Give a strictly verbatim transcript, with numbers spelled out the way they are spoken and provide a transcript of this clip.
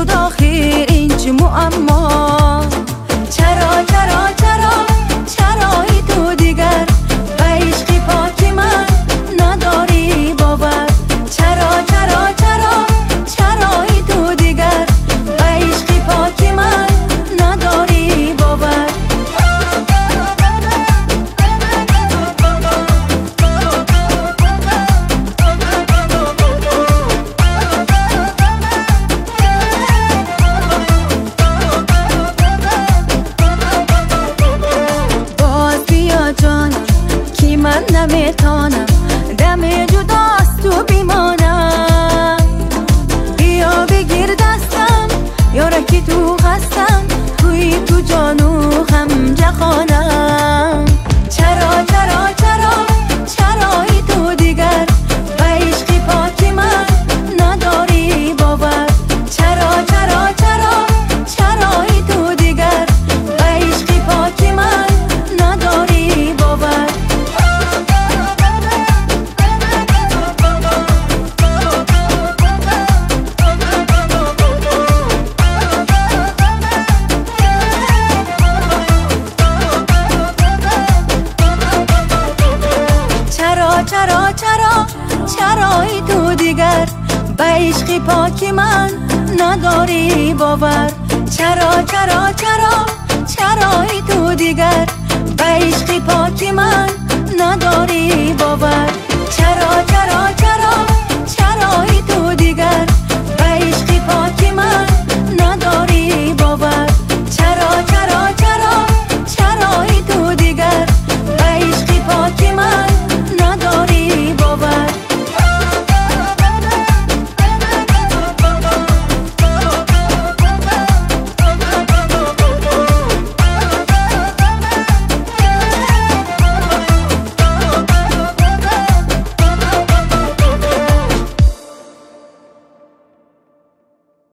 شد آخه این چه معما؟ چرا چرا چرا چرایی تو دیگر به عشق پاک من نداری باور؟ چرا چرا چرا چرایی تو دیگر به عشق پاک من نداری باور؟ من نمیتانم دم جداست تو بیمانم، بیا بگیر دستم یارکی تو هستم، توی تو جانو هم جهانم. چرا چرا چرا چرایی تو دیگر به عشق پاک من نداری باور؟ چرا چرا چرا چرایی تو دیگر به عشق پاک من نداری باور؟ چرا چرا چرایی تو دیگر به عشق پاک من نداری باور؟ چرا چرا چرا چرایی تو دیگر به عشق پاک من نداری باور؟ چرا